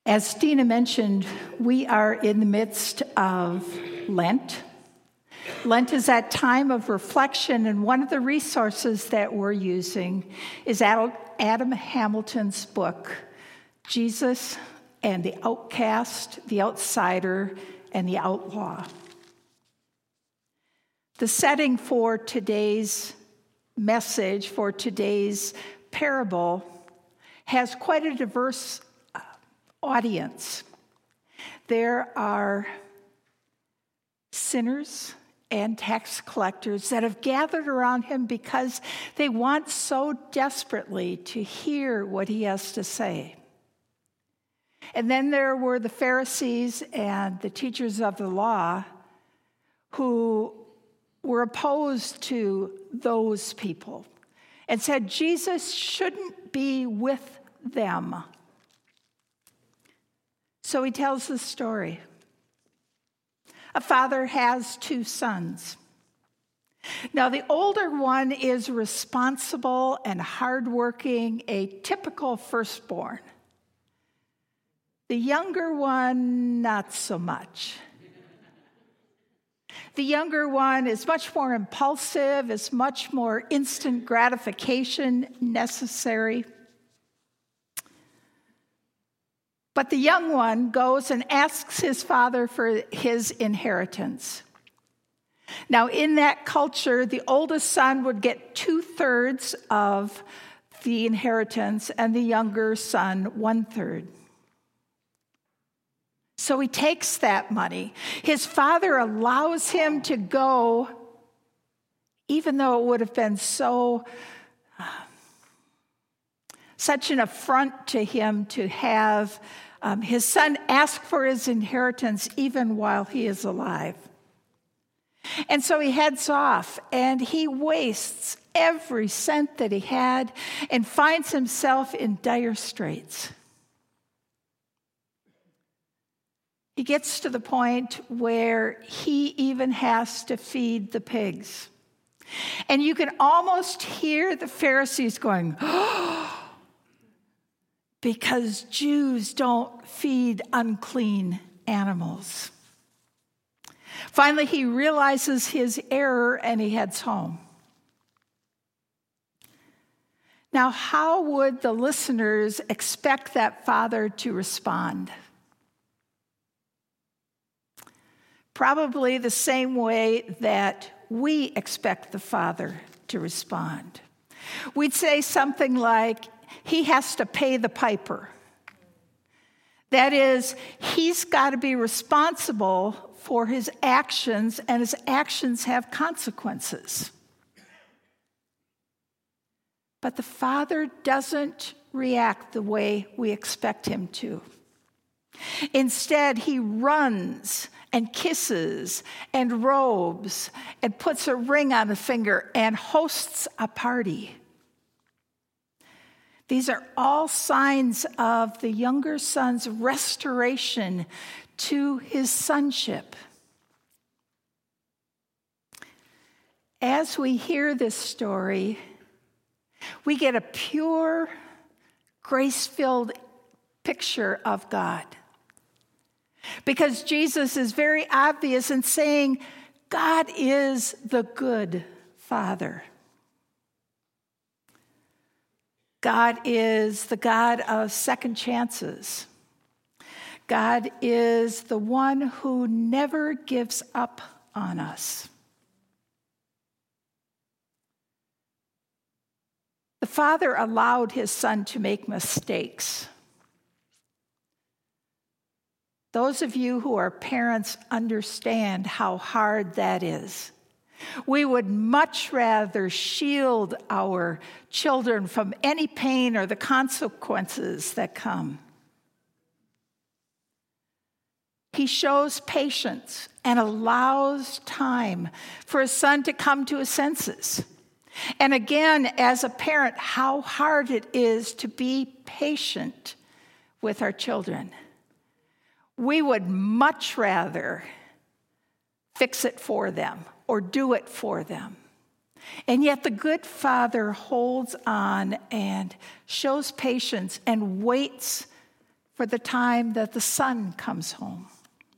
As Stina mentioned, we are in the midst of Lent. Lent is that time of reflection, and one of the resources that we're using is Adam Hamilton's book, Jesus and the Outcast, the Outsider, and the Outlaw. The setting for today's message, for today's parable, has quite a diverse audience. There are sinners and tax collectors that have gathered around him because they want so desperately to hear what he has to say. And then there were the Pharisees and the teachers of the law who were opposed to those people and said Jesus shouldn't be with them. So he tells the story. A father has two sons. Now, the older one is responsible and hardworking, a typical firstborn. The younger one, not so much. The younger one is much more impulsive, is much more instant gratification necessary. But the young one goes and asks his father for his inheritance. Now, in that culture, the oldest son would get 2/3 of the inheritance, and the younger son 1/3. So he takes that money. His father allows him to go, even though it would have been such an affront to him to have his son ask for his inheritance even while he is alive. And so he heads off, and he wastes every cent that he had and finds himself in dire straits. He gets to the point where he even has to feed the pigs. And you can almost hear the Pharisees going, "Oh," because Jews don't feed unclean animals. Finally, he realizes his error and he heads home. Now, how would the listeners expect that father to respond? Probably the same way that we expect the father to respond. We'd say something like, he has to pay the piper. That is, he's got to be responsible for his actions, and his actions have consequences. But the father doesn't react the way we expect him to. Instead, he runs and kisses and robes and puts a ring on the finger and hosts a party. These are all signs of the younger son's restoration to his sonship. As we hear this story, we get a pure, grace-filled picture of God. Because Jesus is very obvious in saying, God is the good Father. God is the God of second chances. God is the one who never gives up on us. The Father allowed his son to make mistakes. Those of you who are parents understand how hard that is. We would much rather shield our children from any pain or the consequences that come. He shows patience and allows time for his son to come to his senses. And again, as a parent, how hard it is to be patient with our children. We would much rather fix it for them or do it for them. And yet the good Father holds on and shows patience and waits for the time that the son comes home.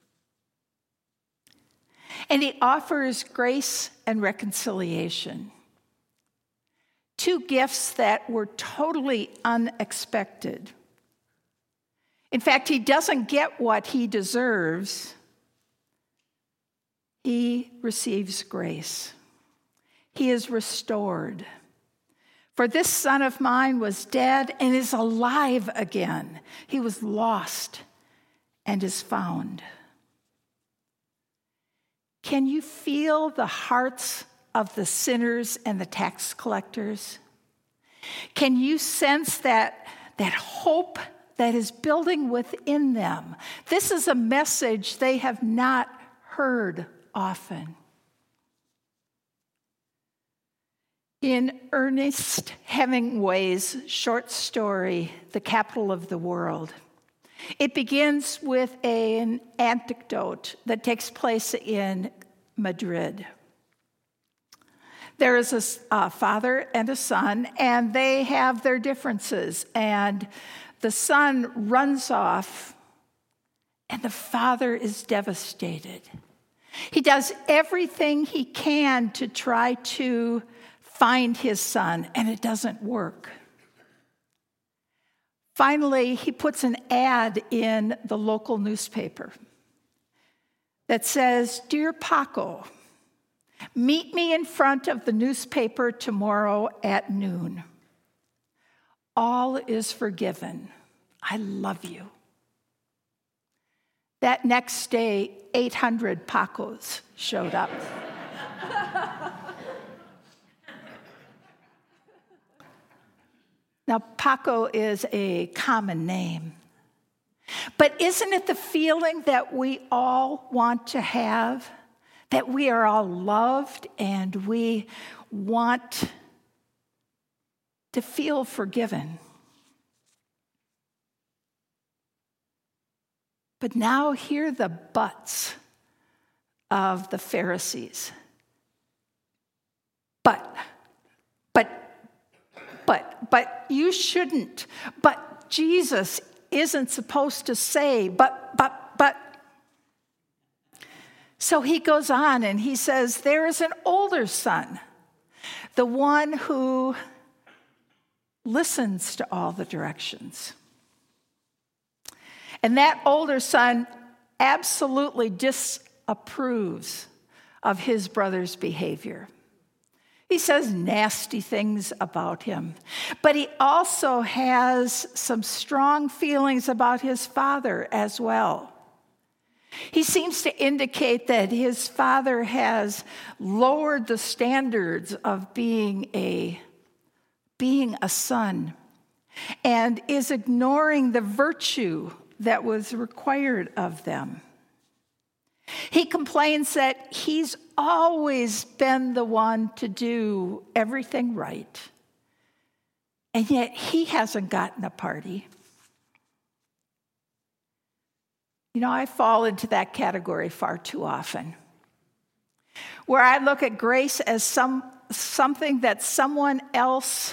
And he offers grace and reconciliation, two gifts that were totally unexpected. In fact, he doesn't get what he deserves. He receives grace. He is restored. For this son of mine was dead and is alive again. He was lost and is found. Can you feel the hearts of the sinners and the tax collectors? Can you sense that hope that is building within them? This is a message they have not heard often. In Ernest Hemingway's short story, The Capital of the World, it begins with an anecdote that takes place in Madrid. There is a father and a son, and they have their differences. And the son runs off, and the father is devastated. He does everything he can to try to find his son, and it doesn't work. Finally, he puts an ad in the local newspaper that says, "Dear Paco, meet me in front of the newspaper tomorrow at noon. All is forgiven. I love you." That next day, 800 Pacos showed up. Now, Paco is a common name. But isn't it the feeling that we all want to have? That we are all loved and we want to feel forgiven. But now hear the buts of the Pharisees. But you shouldn't. But Jesus isn't supposed to say, but. So he goes on and he says, there is an older son, the one who listens to all the directions. And that older son absolutely disapproves of his brother's behavior. He says nasty things about him, but he also has some strong feelings about his father as well. He seems to indicate that his father has lowered the standards of being a son and is ignoring the virtue that was required of them. He complains that he's always been the one to do everything right, and yet he hasn't gotten a party. You know, I fall into that category far too often, where I look at grace as something that someone else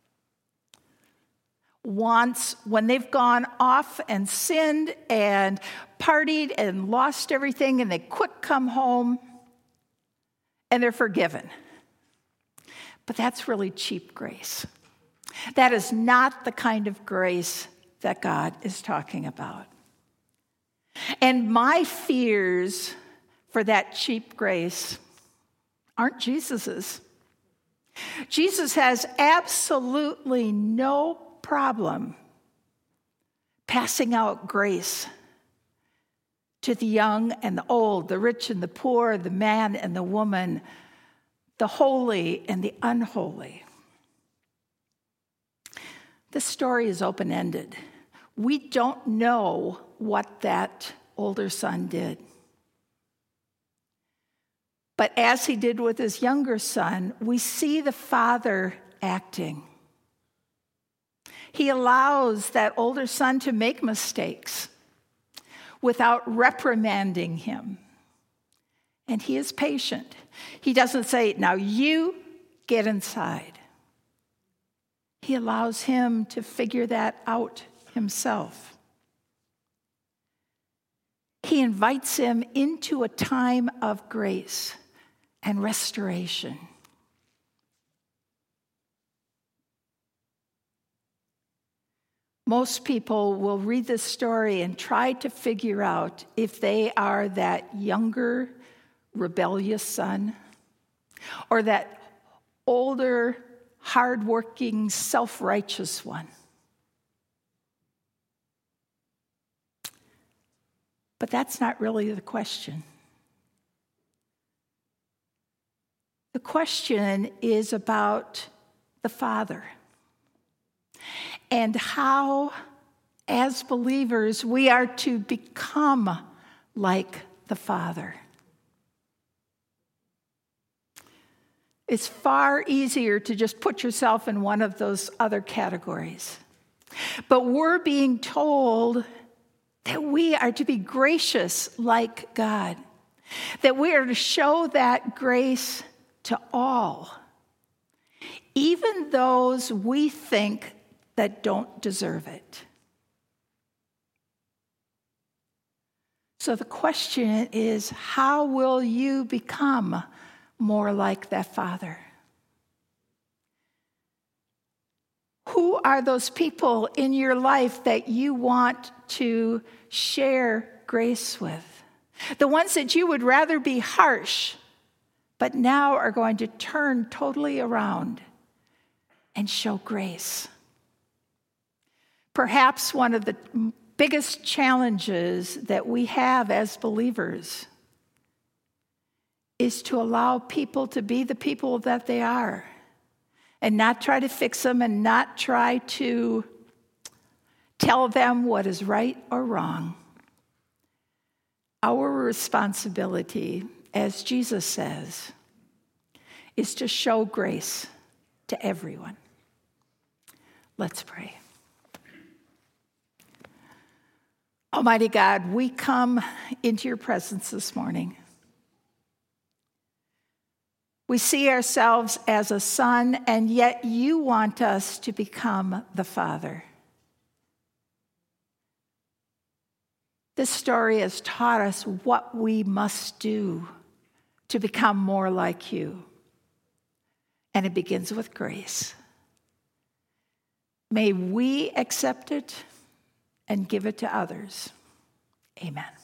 wants when they've gone off and sinned and partied and lost everything, and they quick come home and they're forgiven. But that's really cheap grace. That is not the kind of grace that God is talking about. And my fears for that cheap grace aren't Jesus's. Jesus has absolutely no problem passing out grace to the young and the old, the rich and the poor, the man and the woman, the holy and the unholy. This story is open-ended. We don't know what that older son did. But as he did with his younger son, we see the father acting. He allows that older son to make mistakes without reprimanding him. And he is patient. He doesn't say, now you get inside. He allows him to figure that out himself. He invites him into a time of grace and restoration. Most people will read this story and try to figure out if they are that younger, rebellious son, or that older, hardworking, self-righteous one. But that's not really the question. The question is about the Father and how, as believers, we are to become like the Father. It's far easier to just put yourself in one of those other categories. But we're being told that we are to be gracious like God, that we are to show that grace to all, even those we think that don't deserve it. So the question is, how will you become more like that Father? Who are those people in your life that you want to share grace with? The ones that you would rather be harsh, but now are going to turn totally around and show grace. Perhaps one of the biggest challenges that we have as believers is to allow people to be the people that they are and not try to fix them and not try to tell them what is right or wrong. Our responsibility, as Jesus says, is to show grace to everyone. Let's pray. Almighty God, we come into your presence this morning. We see ourselves as a son, and yet you want us to become the Father. This story has taught us what we must do to become more like you. And it begins with grace. May we accept it and give it to others. Amen.